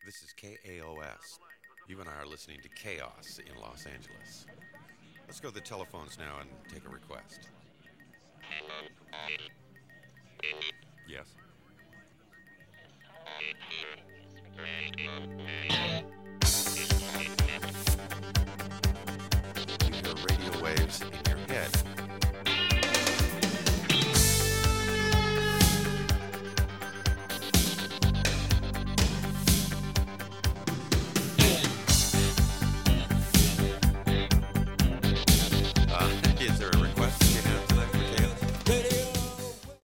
This is KAOS. You and I are listening to Chaos in Los Angeles. Let's go to the telephones now and take a request. Yes?